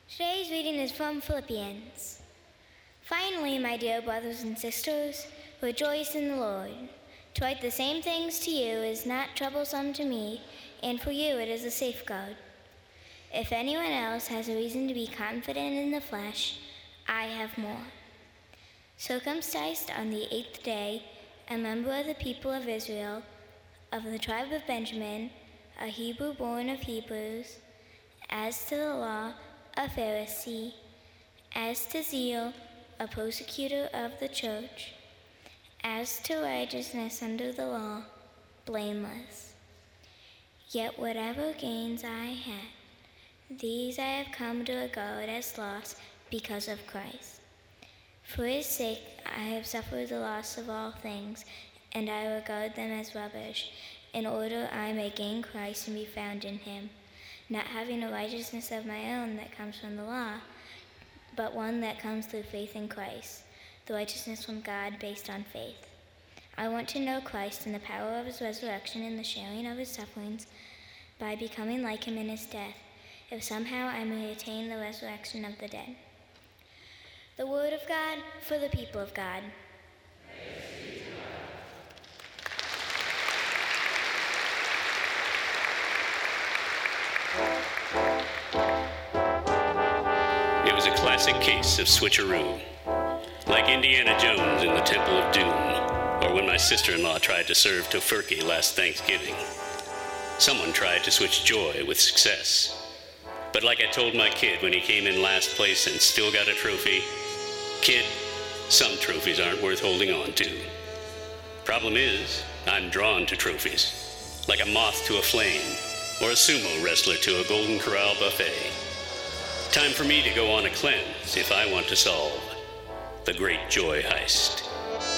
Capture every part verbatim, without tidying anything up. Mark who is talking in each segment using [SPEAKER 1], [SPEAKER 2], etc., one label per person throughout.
[SPEAKER 1] Today's reading is from Philippians. Finally, my dear brothers and sisters, rejoice in the Lord. To write the same things to you is not troublesome to me, and for you it is a safeguard. If anyone else has a reason to be confident in the flesh, I have more. Circumcised on the eighth day, a member of the people of Israel, of the tribe of Benjamin, a Hebrew born of Hebrews, as to the law, a Pharisee, as to zeal, a persecutor of the church, as to righteousness under the law, blameless. Yet whatever gains I had, these I have come to regard as loss because of Christ. For his sake I have suffered the loss of all things, and I regard them as rubbish, in order I may gain Christ and be found in him, not having a righteousness of my own that comes from the law, but one that comes through faith in Christ, the righteousness from God based on faith. I want to know Christ and the power of his resurrection and the sharing of his sufferings by becoming like him in his death, if somehow I may attain the resurrection of the dead. The word of God for the people of God.
[SPEAKER 2] It was a classic case of switcheroo, like Indiana Jones in the Temple of Doom, or when my sister-in-law tried to serve tofurkey last Thanksgiving. Someone tried to switch joy with success. But like I told my kid when he came in last place and still got a trophy, kid, some trophies aren't worth holding on to. Problem is, I'm drawn to trophies, like a moth to a flame, or a sumo wrestler to a Golden Corral buffet. Time for me to go on a cleanse if I want to solve the great joy heist.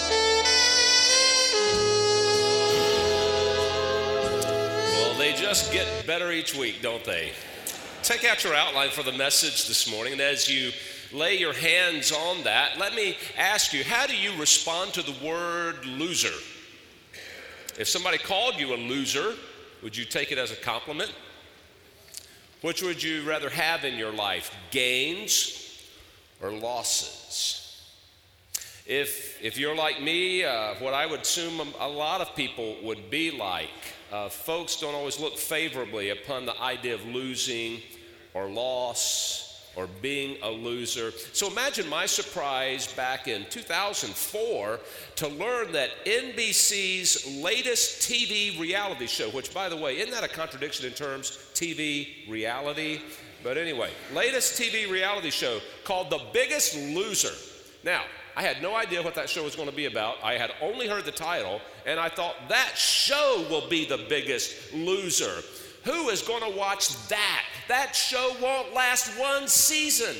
[SPEAKER 3] Well, they just get better each week, don't they? Take out your outline for the message this morning, and as you lay your hands on that, let me ask you, how do you respond to the word loser? If somebody called you a loser, would you take it as a compliment? Which would you rather have in your life, gains or losses? If, if you're like me, uh, what I would assume a lot of people would be like, uh, folks don't always look favorably upon the idea of losing or loss or being a loser. So imagine my surprise back in two thousand four to learn that N B C's latest T V reality show, which, by the way, isn't that a contradiction in terms, T V reality? But anyway, latest T V reality show called The Biggest Loser. Now, I had no idea what that show was going to be about. I had only heard the title, and I thought, that show will be the biggest loser. Who is going to watch that? That show won't last one season.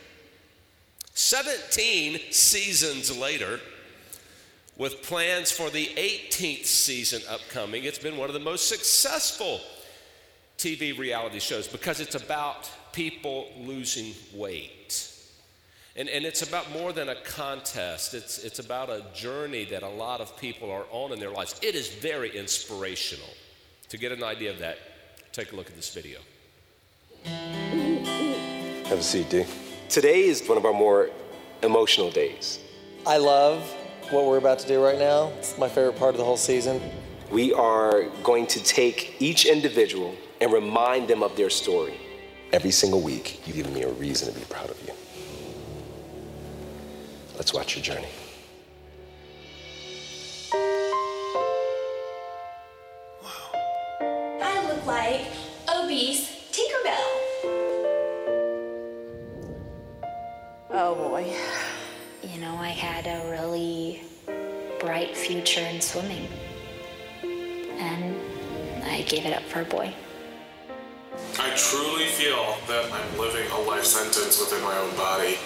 [SPEAKER 3] seventeen seasons later, with plans for the eighteenth season upcoming, it's been one of the most successful T V reality shows because it's about people losing weight. And, and it's about more than a contest. It's, it's about a journey that a lot of people are on in their lives. It is very inspirational. To get an idea of that, take a look at this video.
[SPEAKER 4] Have a seat, D. Today is one of our more emotional days.
[SPEAKER 5] I love what we're about to do right now. It's my favorite part of the whole season.
[SPEAKER 4] We are going to take each individual and remind them of their story. Every single week, you've given me a reason to be proud of you. Let's watch your journey.
[SPEAKER 6] I look like obese Tinkerbell.
[SPEAKER 7] Oh boy. You know, I had a really bright future in swimming. And I gave it up for a boy.
[SPEAKER 8] I truly feel that I'm living a life sentence within my own body.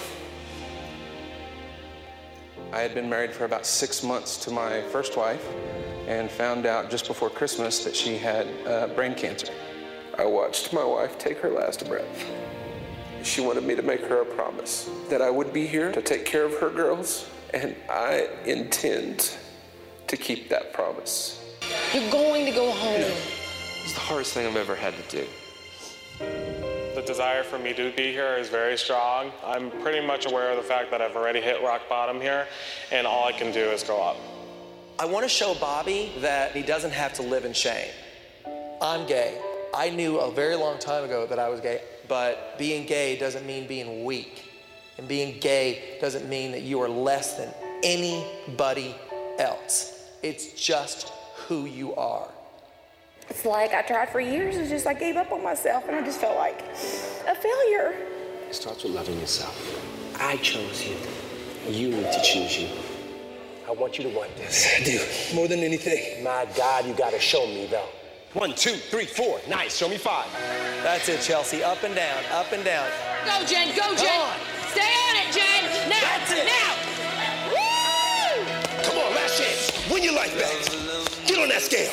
[SPEAKER 9] I had been married for about six months to my first wife and found out just before Christmas that she had uh, brain cancer. I watched my wife take her last breath. She wanted me to make her a promise that I would be here to take care of her girls, and I intend to keep that promise.
[SPEAKER 10] You're going to go home.
[SPEAKER 9] It's the hardest thing I've ever had to do.
[SPEAKER 8] The desire for me to be here is very strong. I'm pretty much aware of the fact that I've already hit rock bottom here, and all I can do is go up.
[SPEAKER 5] I want to show Bobby that he doesn't have to live in shame. I'm gay. I knew a very long time ago that I was gay, but being gay doesn't mean being weak. And being gay doesn't mean that you are less than anybody else. It's just who you are.
[SPEAKER 10] It's like I tried for years, it's just I gave up on myself and I just felt like a failure.
[SPEAKER 4] It starts with loving yourself. I chose you. You need to choose you. I want you to want this.
[SPEAKER 11] I do, more than anything.
[SPEAKER 4] My God, you gotta show me though. One, two, three, four. Nice, show me five.
[SPEAKER 5] That's it, Chelsea. Up and down, up and down.
[SPEAKER 12] Go, Jen, go, Jen.
[SPEAKER 5] Come on.
[SPEAKER 12] Stay on it, Jen. Now,
[SPEAKER 11] That's it.
[SPEAKER 12] now. Woo!
[SPEAKER 11] Come on, last chance. Win your life back. Get on that scale.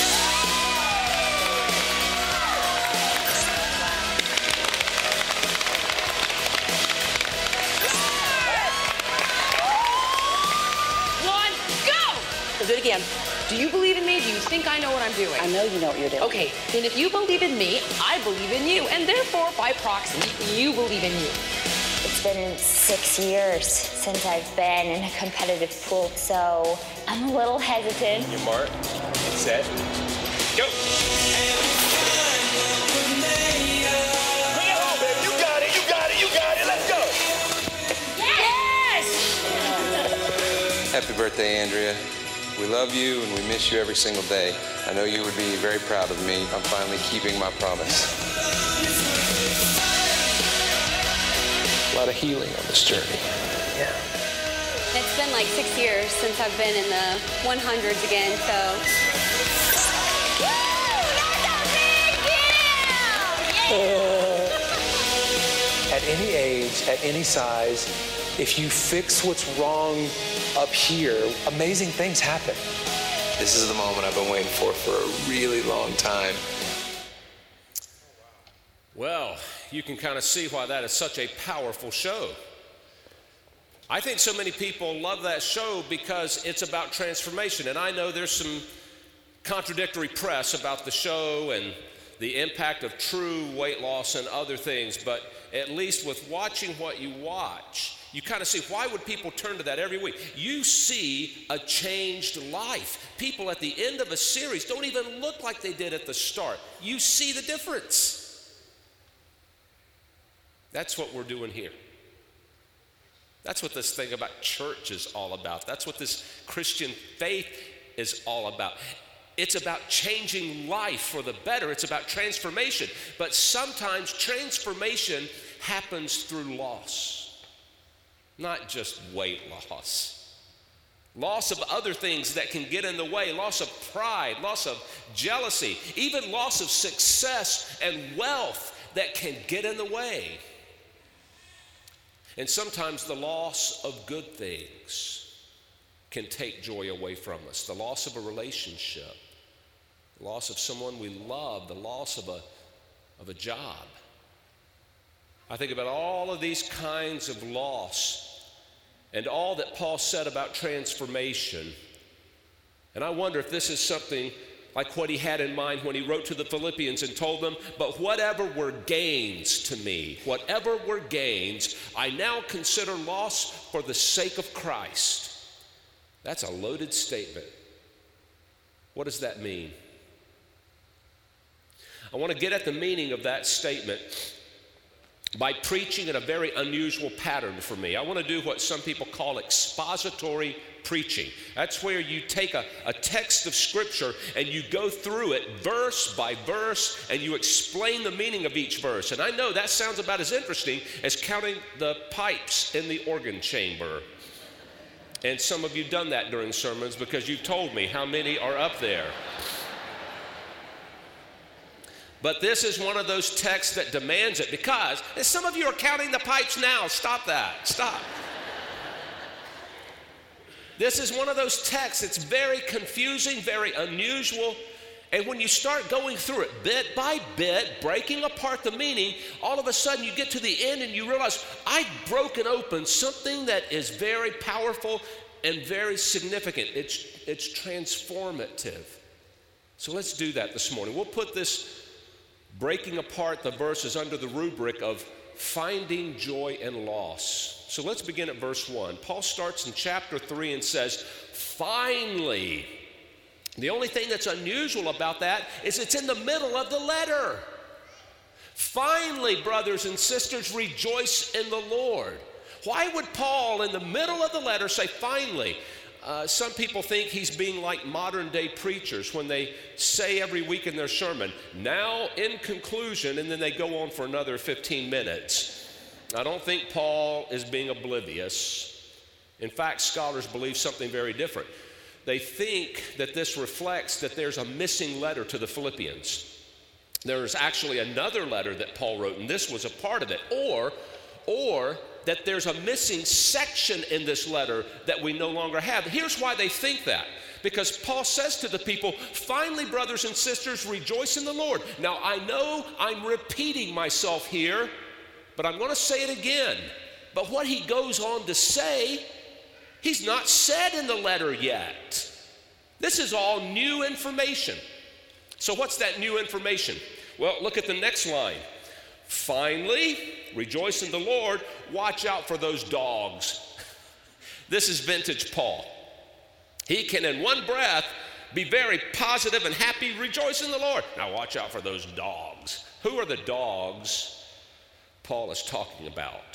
[SPEAKER 12] One, go! Let's do it again. Do you believe in me? Do you think I know what I'm doing?
[SPEAKER 10] I know you know what you're doing.
[SPEAKER 12] Okay, then if you believe in me, I believe in you. And therefore, by proxy, you believe in you.
[SPEAKER 1] It's been six years since I've been in a competitive pool, so I'm a little hesitant.
[SPEAKER 4] Your mark, set, go.
[SPEAKER 11] Bring it home, baby. You got it, you got it, you got it. Let's go.
[SPEAKER 12] Yes!
[SPEAKER 9] Happy birthday, Andrea. We love you and we miss you every single day. I know you would be very proud of me. I'm finally keeping my promise.
[SPEAKER 4] A lot of healing on this journey.
[SPEAKER 5] Yeah.
[SPEAKER 13] It's been like six years since I've been in the one hundreds again, so.
[SPEAKER 1] Woo! That's a big deal! Yeah!
[SPEAKER 14] At any age, at any size, if you fix what's wrong up here, amazing things happen.
[SPEAKER 4] This is the moment I've been waiting for for a really long time.
[SPEAKER 3] Well, you can kind of see why that is such a powerful show. I think so many people love that show because it's about transformation. And I know there's some contradictory press about the show and the impact of true weight loss and other things, but at least with watching what you watch, you kind of see, why would people turn to that every week? You see a changed life. People at the end of a series don't even look like they did at the start. You see the difference. That's what we're doing here. That's what this thing about church is all about. That's what this Christian faith is all about. It's about changing life for the better. It's about transformation. But sometimes transformation happens through loss. Not just weight loss. Loss of other things that can get in the way. Loss of pride, loss of jealousy, even loss of success and wealth that can get in the way. And sometimes the loss of good things can take joy away from us. The loss of a relationship, the loss of someone we love, the loss of a, of a job. I think about all of these kinds of loss and all that Paul said about transformation. And I wonder if this is something like what he had in mind when he wrote to the Philippians and told them, but whatever were gains to me, whatever were gains, I now consider loss for the sake of Christ. That's a loaded statement. What does that mean? I want to get at the meaning of that statement by preaching in a very unusual pattern for me. I want to do what some people call expository preaching. That's where you take a, a text of Scripture and you go through it verse by verse and you explain the meaning of each verse. And I know that sounds about as interesting as counting the pipes in the organ chamber. And some of you have done that during sermons because you've told me how many are up there. But this is one of those texts that demands it because some of you are counting the pipes now. Stop that. Stop. This is one of those texts. It's very confusing, very unusual. And when you start going through it bit by bit, breaking apart the meaning, all of a sudden you get to the end and you realize I've broken open something that is very powerful and very significant. It's, it's transformative. So let's do that this morning. We'll put this breaking apart the verses under the rubric of finding joy in loss. So let's begin at verse one. Paul starts in chapter three and says, finally. The only thing that's unusual about that is it's in the middle of the letter. Finally, brothers and sisters, rejoice in the Lord. Why would Paul in the middle of the letter say finally? Uh, some people think he's being like modern day preachers when they say every week in their sermon, now in conclusion, and then they go on for another fifteen minutes. I don't think Paul is being oblivious. In fact, scholars believe something very different. They think that this reflects that there's a missing letter to the Philippians. There's actually another letter that Paul wrote, and this was a part of it. Or, or that there's a missing section in this letter that we no longer have. Here's why they think that. Because Paul says to the people, finally, brothers and sisters, rejoice in the Lord. Now, I know I'm repeating myself here, but I'm going to say it again. But what he goes on to say, he's not said in the letter yet. This is all new information. So what's that new information? Well, look at the next line. Finally, rejoice in the Lord, watch out for those dogs. This is vintage Paul. He can in one breath be very positive and happy, rejoice in the Lord. Now watch out for those dogs. Who are the dogs Paul is talking about?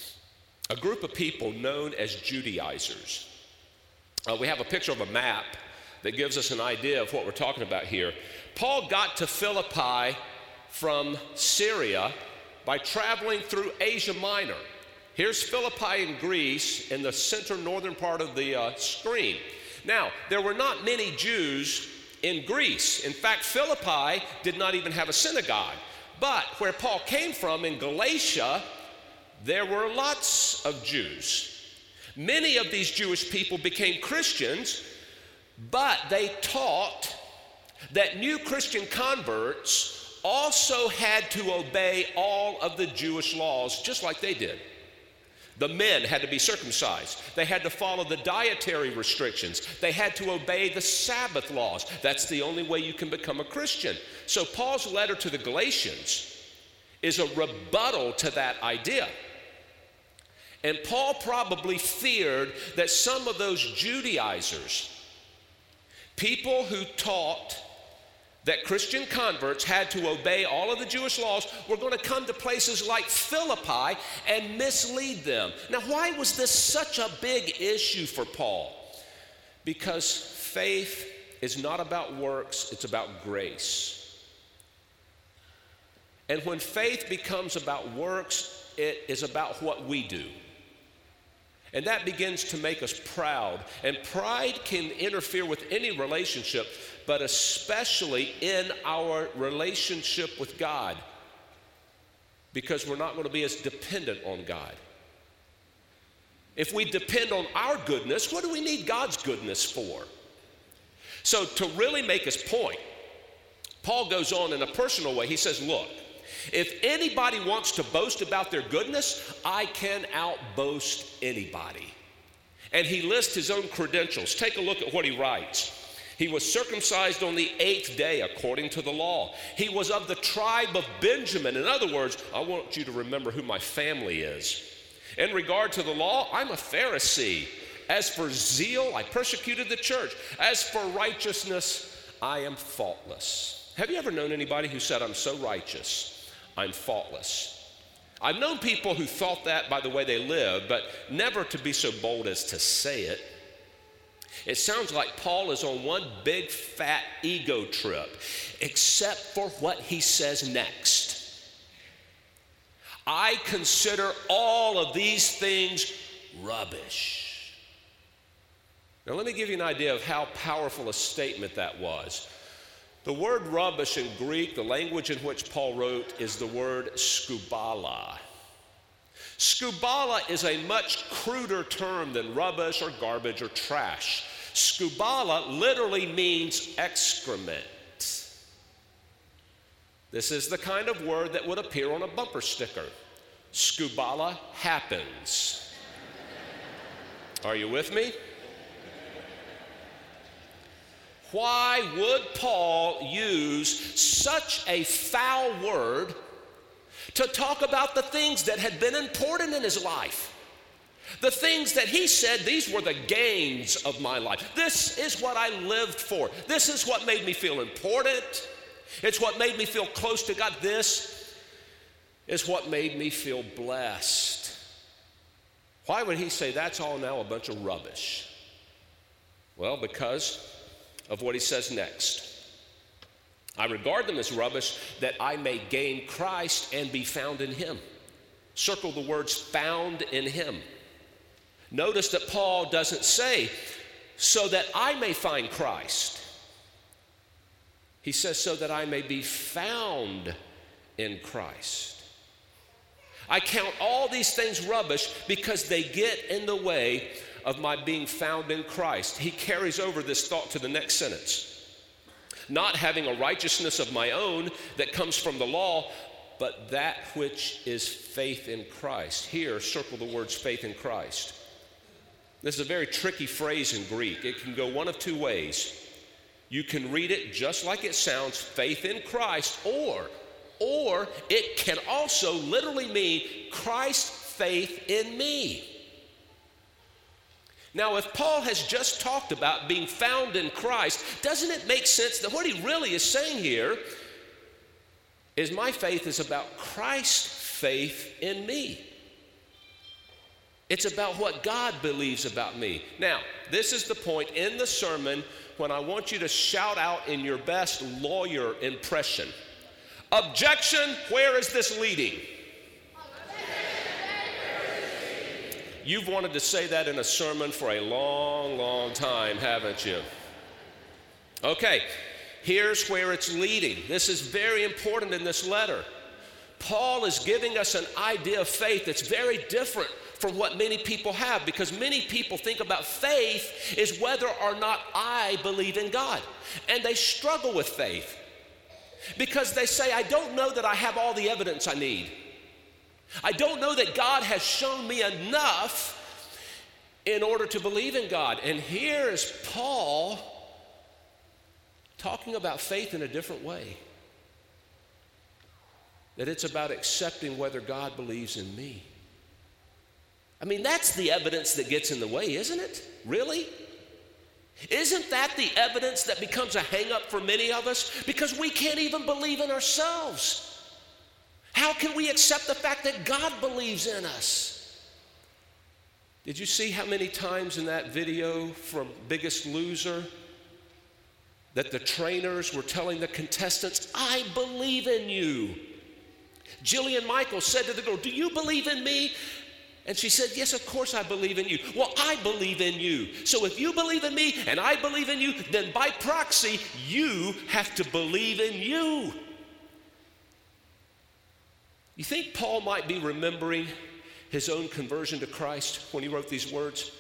[SPEAKER 3] A group of people known as Judaizers. Uh, we have a picture of a map that gives us an idea of what we're talking about here. Paul got to Philippi from Syria by traveling through Asia Minor. Here's Philippi in Greece in the center northern part of the uh, screen. Now, there were not many Jews in Greece. In fact, Philippi did not even have a synagogue. But where Paul came from in Galatia, there were lots of Jews. Many of these Jewish people became Christians, but they taught that new Christian converts also had to obey all of the Jewish laws just like they did. The men had to be circumcised. They had to follow the dietary restrictions. They had to obey the Sabbath laws. That's the only way you can become a Christian. So Paul's letter to the Galatians is a rebuttal to that idea. And Paul probably feared that some of those Judaizers, people who taught that Christian converts had to obey all of the Jewish laws, were going to come to places like Philippi and mislead them. Now, why was this such a big issue for Paul? Because faith is not about works, it's about grace. And when faith becomes about works, it is about what we do. And that begins to make us proud. And pride can interfere with any relationship, but especially in our relationship with God, because we're not going to be as dependent on God. If we depend on our goodness, what do we need God's goodness for? So to really make his point, Paul goes on in a personal way. He says, look, if anybody wants to boast about their goodness, I can outboast anybody. And he lists his own credentials. Take a look at what he writes. He was circumcised on the eighth day according to the law. He was of the tribe of Benjamin. In other words, I want you to remember who my family is. In regard to the law, I'm a Pharisee. As for zeal, I persecuted the church. As for righteousness, I am faultless. Have you ever known anybody who said, I'm so righteous, I'm faultless? I've known people who thought that by the way they live, but never to be so bold as to say it. It sounds like Paul is on one big fat ego trip, except for what he says next. I consider all of these things rubbish. Now let me give you an idea of how powerful a statement that was. The word rubbish in Greek, the language in which Paul wrote, is the word skubala. Skubala is a much cruder term than rubbish or garbage or trash. Skubala literally means excrement. This is the kind of word that would appear on a bumper sticker. Skubala happens. Are you with me? Why would Paul use such a foul word to talk about the things that had been important in his life? The things that he said, these were the gains of my life. This is what I lived for. This is what made me feel important. It's what made me feel close to God. This is what made me feel blessed. Why would he say that's all now a bunch of rubbish? Well, because of what he says next. I regard them as rubbish that I may gain Christ and be found in him. Circle the words found in him. Notice that Paul doesn't say, so that I may find Christ. He says, so that I may be found in Christ. I count all these things rubbish because they get in the way of my being found in Christ. He carries over this thought to the next sentence. Not having a righteousness of my own that comes from the law, but that which is faith in Christ. Here, circle the words faith in Christ. This is a very tricky phrase in Greek. It can go one of two ways. You can read it just like it sounds, faith in Christ, or, or it can also literally mean Christ's faith in me. Now, if Paul has just talked about being found in Christ, doesn't it make sense that what he really is saying here is my faith is about Christ's faith in me? It's about what God believes about me. Now, this is the point in the sermon when I want you to shout out in your best lawyer impression. Objection, where is this leading? You've wanted to say that in a sermon for a long, long time, haven't you? Okay, here's where it's leading. This is very important in this letter. Paul is giving us an idea of faith that's very different from what many people have, because many people think about faith is whether or not I believe in God. And they struggle with faith because they say, I don't know that I have all the evidence I need. I don't know that God has shown me enough in order to believe in God. And here is Paul talking about faith in a different way. That it's about accepting whether God believes in me. I mean, that's the evidence that gets in the way, isn't it? Really? Isn't that the evidence that becomes a hang-up for many of us? Because we can't even believe in ourselves. How can we accept the fact that God believes in us? Did you see how many times in that video from Biggest Loser that the trainers were telling the contestants, I believe in you? Jillian Michaels said to the girl, do you believe in me? And she said, yes, of course I believe in you. Well, I believe in you. So if you believe in me and I believe in you, then by proxy, you have to believe in you. You think Paul might be remembering his own conversion to Christ when he wrote these words?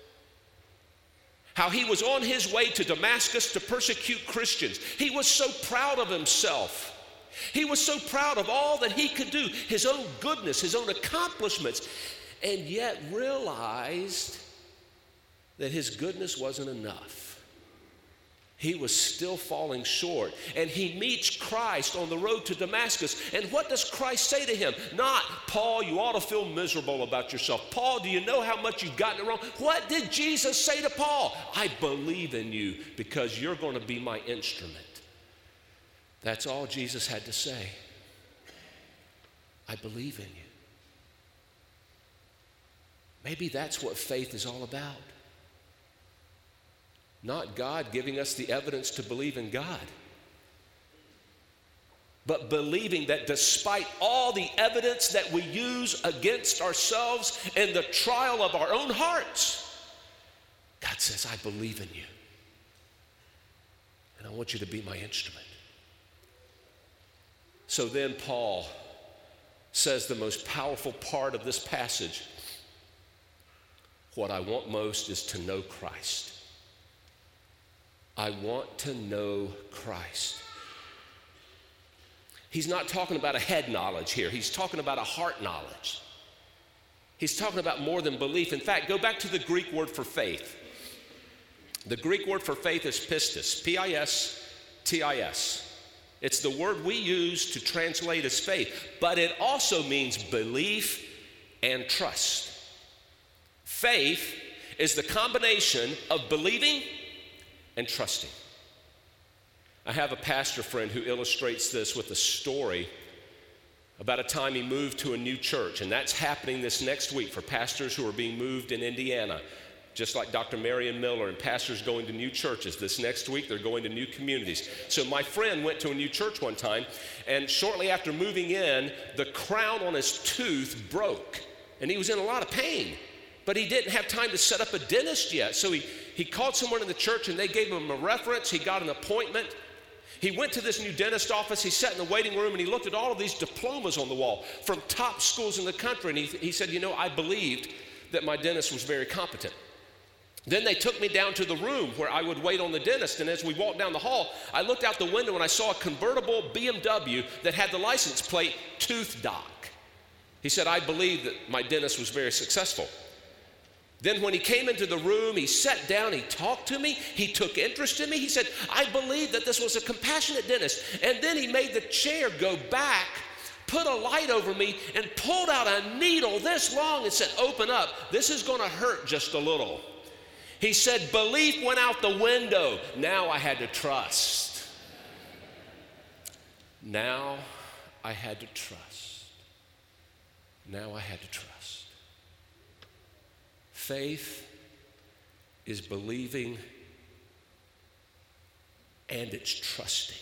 [SPEAKER 3] How he was on his way to Damascus to persecute Christians. He was so proud of himself. He was so proud of all that he could do, his own goodness, his own accomplishments, and yet realized that his goodness wasn't enough. He was still falling short. And he meets Christ on the road to Damascus. And what does Christ say to him? Not, Paul, you ought to feel miserable about yourself. Paul, do you know how much you've gotten it wrong? What did Jesus say to Paul? I believe in you because you're going to be my instrument. That's all Jesus had to say. I believe in you. Maybe that's what faith is all about. Not God giving us the evidence to believe in God, but believing that despite all the evidence that we use against ourselves in the trial of our own hearts, God says, I believe in you, and I want you to be my instrument. So then Paul says the most powerful part of this passage, what I want most is to know Christ. I want to know Christ. He's not talking about a head knowledge here. He's talking about a heart knowledge. He's talking about more than belief. In fact, go back to the Greek word for faith. The Greek word for faith is pistis, P I S T I S. It's the word we use to translate as faith, but it also means belief and trust. Faith is the combination of believing and trusting. I have a pastor friend who illustrates this with a story about a time he moved to a new church, and that's happening this next week for pastors who are being moved in Indiana. Just like Doctor Marion Miller and pastors going to new churches. This next week, they're going to new communities. So my friend went to a new church one time, and shortly after moving in, the crown on his tooth broke, and he was in a lot of pain. But he didn't have time to set up a dentist yet. So he, he called someone in the church, and they gave him a reference. He got an appointment. He went to this new dentist office. He sat in the waiting room, and he looked at all of these diplomas on the wall from top schools in the country, and he, he said, you know, I believed that my dentist was very competent. Then they took me down to the room where I would wait on the dentist, and as we walked down the hall, I looked out the window and I saw a convertible B M W that had the license plate Tooth Doc. He said, I believed that my dentist was very successful. Then when he came into the room, he sat down, he talked to me, he took interest in me. He said, I believed that this was a compassionate dentist. And then he made the chair go back, put a light over me, and pulled out a needle this long and said, open up. This is going to hurt just a little. He said, belief went out the window. Now I had to trust. Now I had to trust. Now I had to trust. Faith is believing and it's trusting.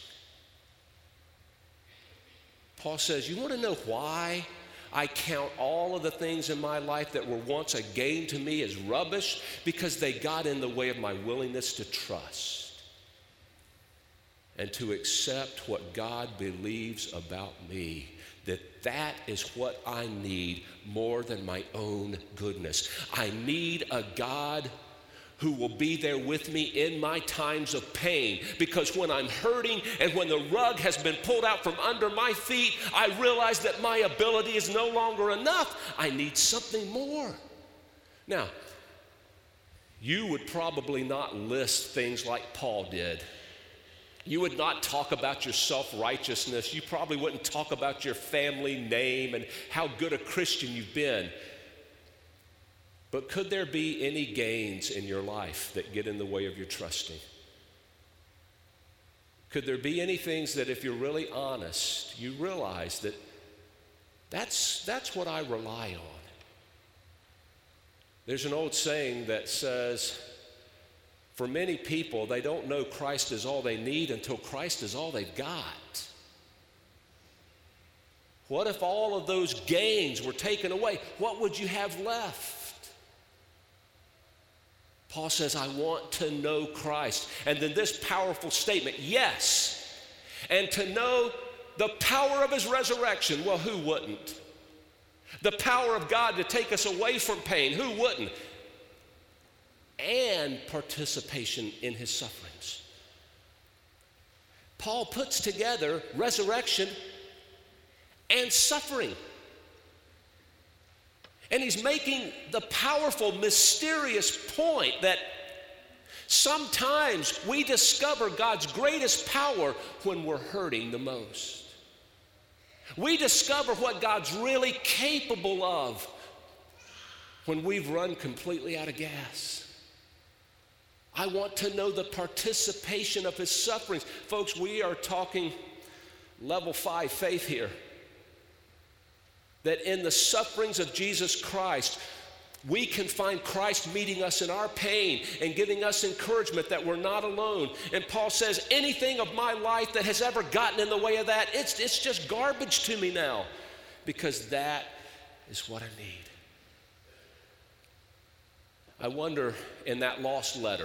[SPEAKER 3] Paul says, you want to know why I count all of the things in my life that were once a gain to me as rubbish? Because they got in the way of my willingness to trust and to accept what God believes about me, that that is what I need more than my own goodness. I need a God who will be there with me in my times of pain, because when I'm hurting and when the rug has been pulled out from under my feet, I realize that my ability is no longer enough. I need something more. Now, you would probably not list things like Paul did. You would not talk about your self-righteousness. You probably wouldn't talk about your family name and how good a Christian you've been. But could there be any gains in your life that get in the way of your trusting? Could there be any things that, if you're really honest, you realize that that's, that's what I rely on? There's an old saying that says, for many people, they don't know Christ is all they need until Christ is all they've got. What if all of those gains were taken away? What would you have left? Paul says, I want to know Christ. And then this powerful statement, yes, and to know the power of his resurrection. Well, who wouldn't? The power of God to take us away from pain. Who wouldn't? And participation in his sufferings. Paul puts together resurrection and suffering. And he's making the powerful, mysterious point that sometimes we discover God's greatest power when we're hurting the most. We discover what God's really capable of when we've run completely out of gas. I want to know the participation of his sufferings. Folks, we are talking level five faith here. That in the sufferings of Jesus Christ, we can find Christ meeting us in our pain and giving us encouragement that we're not alone. And Paul says, anything of my life that has ever gotten in the way of that, it's, it's just garbage to me now, because that is what I need. I wonder in that lost letter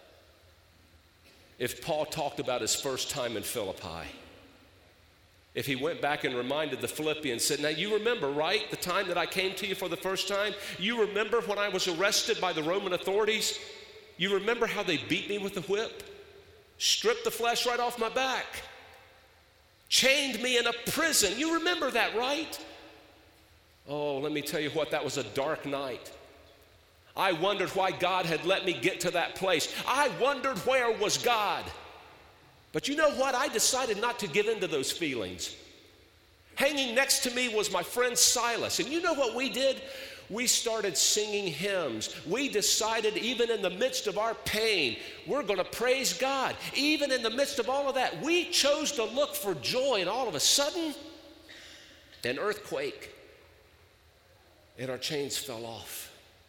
[SPEAKER 3] if Paul talked about his first time in Philippi. If he went back and reminded the Philippians, said, now you remember, right, the time that I came to you for the first time? You remember when I was arrested by the Roman authorities? You remember how they beat me with the whip? Stripped the flesh right off my back? Chained me in a prison? You remember that, right? Oh, let me tell you what, that was a dark night. I wondered why God had let me get to that place. I wondered where was God. But you know what? I decided not to give in to those feelings. Hanging next to me was my friend Silas. And you know what we did? We started singing hymns. We decided even in the midst of our pain, we're going to praise God. Even in the midst of all of that, we chose to look for joy. And all of a sudden, an earthquake, and our chains fell off.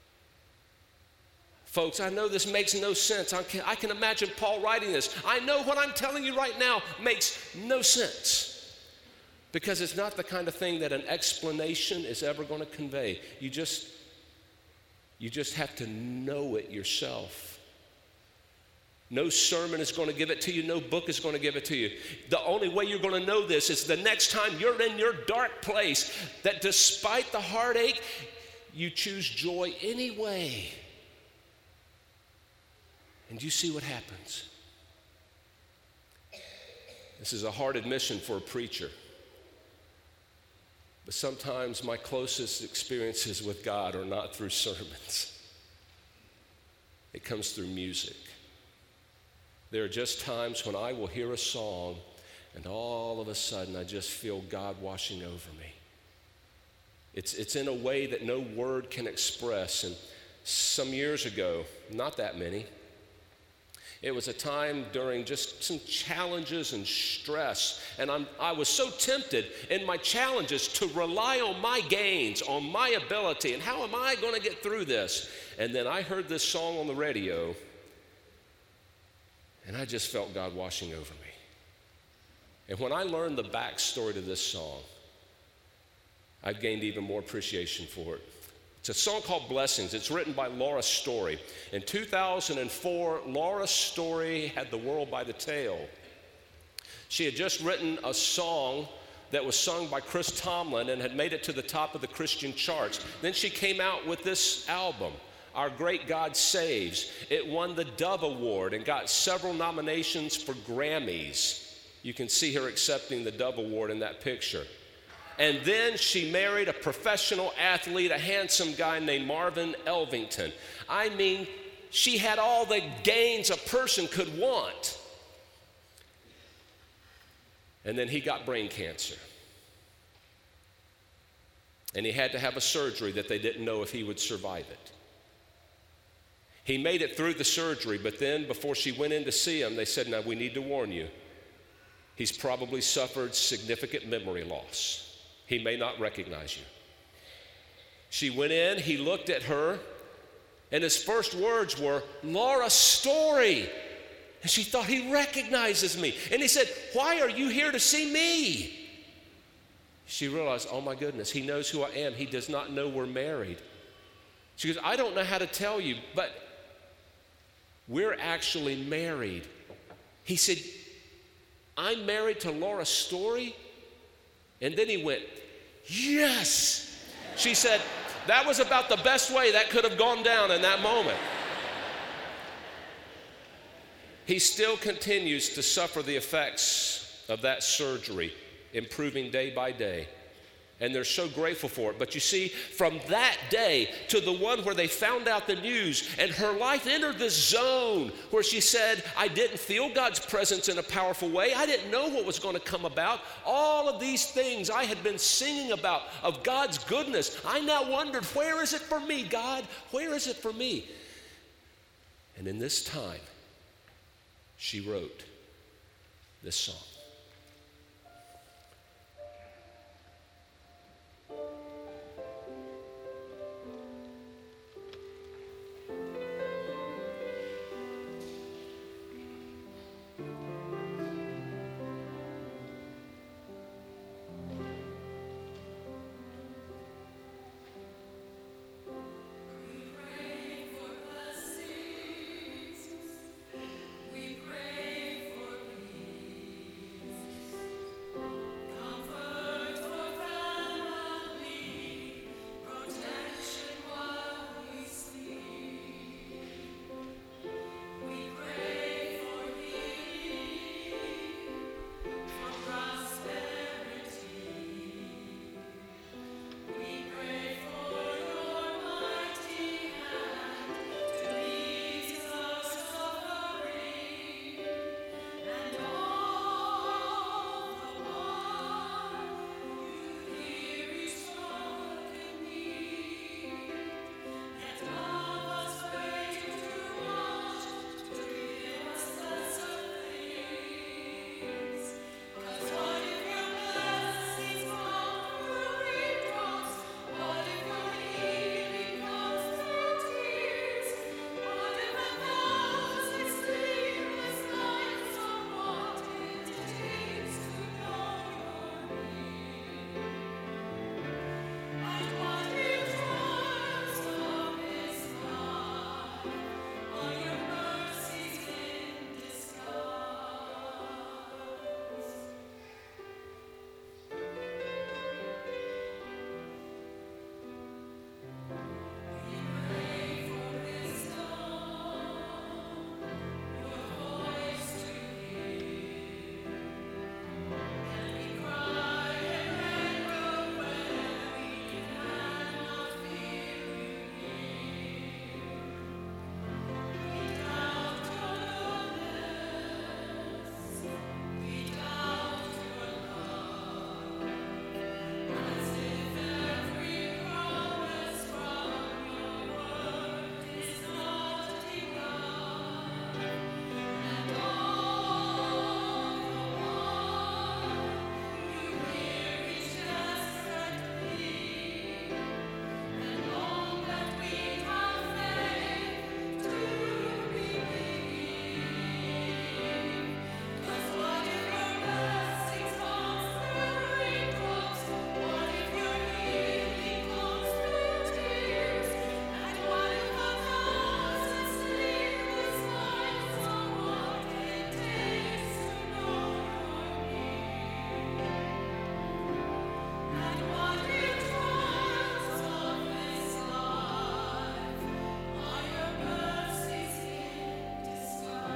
[SPEAKER 3] Folks, I know this makes no sense. I can, I can imagine Paul writing this. I know what I'm telling you right now makes no sense. Because it's not the kind of thing that an explanation is ever going to convey. You just, you just have to know it yourself. No sermon is going to give it to you. No book is going to give it to you. The only way you're going to know this is the next time you're in your dark place, that despite the heartache, you choose joy anyway. And you see what happens. This is a hard admission for a preacher. But sometimes my closest experiences with God are not through sermons. It comes through music. There are just times when I will hear a song and all of a sudden I just feel God washing over me. It's, it's in a way that no word can express. And some years ago, not that many, it was a time during just some challenges and stress, and I'm, I was so tempted in my challenges to rely on my gains, on my ability, and how am I going to get through this? And then I heard this song on the radio, and I just felt God washing over me. And when I learned the backstory to this song, I've gained even more appreciation for it. It's a song called Blessings. It's written by Laura Story. In two thousand four, Laura Story had the world by the tail. She had just written a song that was sung by Chris Tomlin and had made it to the top of the Christian charts. Then she came out with this album, Our Great God Saves. It won the Dove Award and got several nominations for Grammys. You can see her accepting the Dove Award in that picture. And then she married a professional athlete, a handsome guy named Marvin Elvington. I mean, she had all the gains a person could want. And then he got brain cancer. And he had to have a surgery that they didn't know if he would survive it. He made it through the surgery, but then before she went in to see him, they said, now we need to warn you. He's probably suffered significant memory loss. He may not recognize you. She went in, he looked at her, and his first words were, Laura Story. And she thought, he recognizes me. And he said, why are you here to see me? She realized, oh my goodness, he knows who I am. He does not know we're married. She goes, I don't know how to tell you, but we're actually married. He said, I'm married to Laura Story? And then he went, yes. She said, that was about the best way that could have gone down in that moment. He still continues to suffer the effects of that surgery, improving day by day. And they're so grateful for it. But you see, from that day to the one where they found out the news and her life entered this zone where she said, I didn't feel God's presence in a powerful way. I didn't know what was going to come about. All of these things I had been singing about of God's goodness. I now wondered, where is it for me, God? Where is it for me? And in this time, she wrote this song.